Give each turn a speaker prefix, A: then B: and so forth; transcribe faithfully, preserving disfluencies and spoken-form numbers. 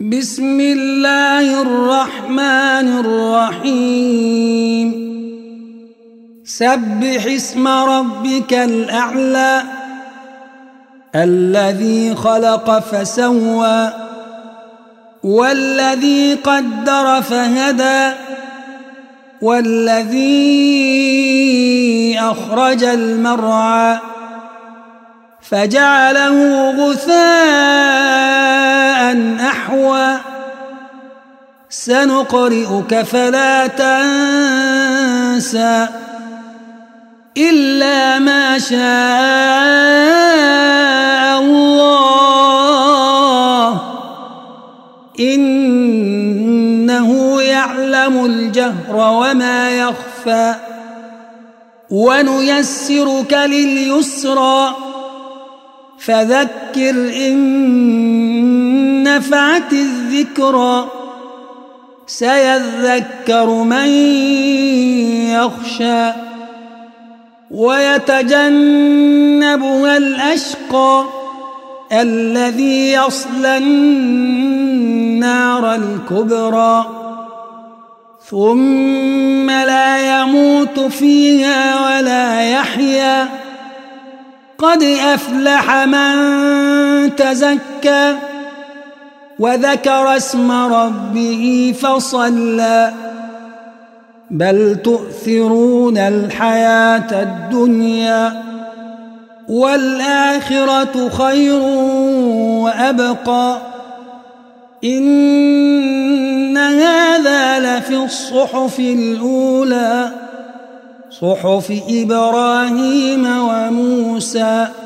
A: بسم الله الرحمن الرحيم سبح اسم ربك الأعلى الذي خلق فسوى والذي قدر فهدى والذي أخرج المرعى فجعله غثاء أحوى سنقرئك فلا تنسى إلا ما شاء الله إنه يعلم الجهر وما يخفى ونيسرك لليسرى فذكر إن نفعت الذكرى سيذكر من يخشى ويتجنبها الأشقى الذي يصلى النار الكبرى ثم لا يموت فيها ولا يحيا قد أفلح من تزكى وذكر اسم ربه فصلى بل تؤثرون الحياة الدنيا والآخرة خير وأبقى إن هذا لفي الصحف الأولى صحف إبراهيم وموسى